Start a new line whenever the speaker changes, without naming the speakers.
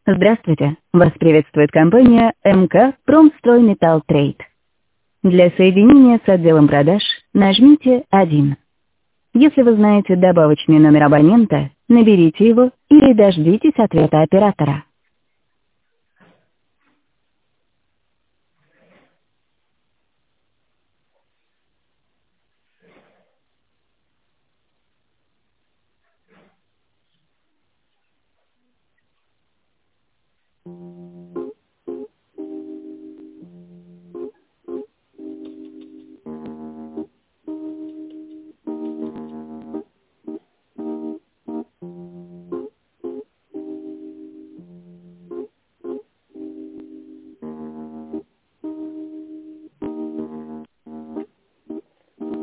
Здравствуйте, вас приветствует компания МК «Промстройметалл Трейд». Для соединения с отделом продаж нажмите 1. Если вы знаете добавочный номер абонента, наберите его или дождитесь ответа оператора.